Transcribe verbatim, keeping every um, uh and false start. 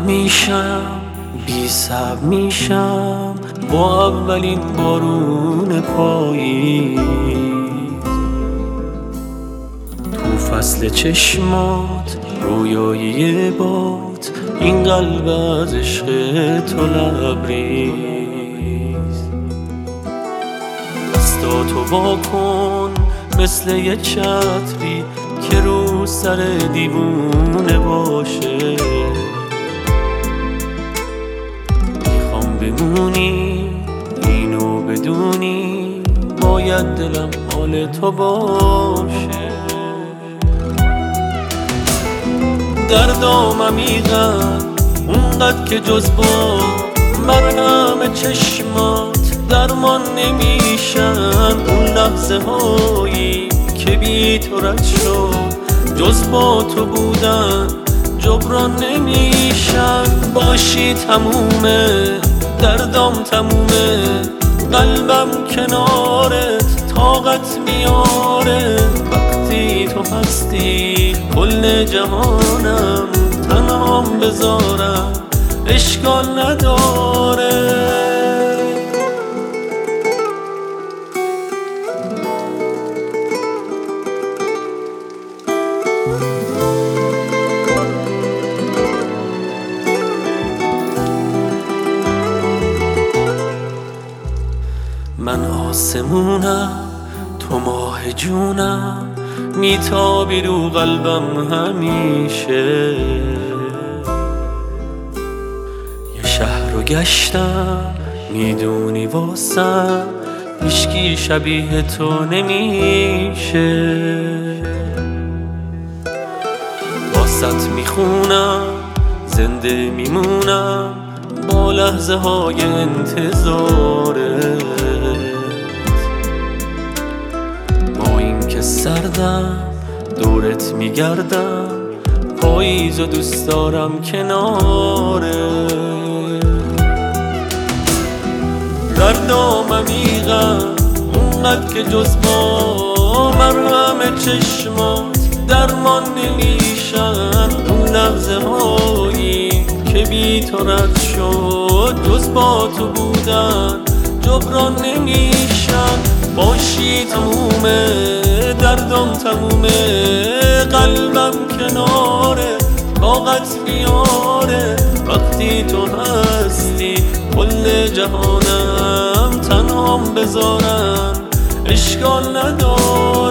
میشم بی صبر میشم با اولین بارون پاییز تو فصل چشمات رویای یه باد این قلب از عشق تو لبریز دستاتو وا کن مثل یه چتری که رو سر دیوونه باشه میخوام بمونی اینو بدونی باید دلم حال تو باشه دردام عمیقم اونقدر که جز با مرهم چشمات درمان نمیشن اون لحظه هایی که بی تو رد شد جز با تو بودن جبران نمیشن باشی تمومه دردام تمومه قلبم کنارت طاقت میاره وقتی تو هستی کل جهانم تنهام بذارم اشکال نداره من آسمونم تو ماه جونم میتابی رو قلبم همیشه یه شهر رو گشتم میدونی واسم هیچکی شبیه تو نمیشه واسط میخونم زنده میمونم با لحظه های انتظاره سردم دورت میگردم پاییز و دوست دارم کناره دردام عمیقم اونقدر که جز با مرهم چشمات درمان نمیشن اون لحظه هایی که بی تو رد شد جز با تو بودن جبران نمیشن باشی تمومه دردم تمومه قلبم کناره طاقت میاره وقتی تو هستی کل جهانم تنهام بذارم اشکال نداره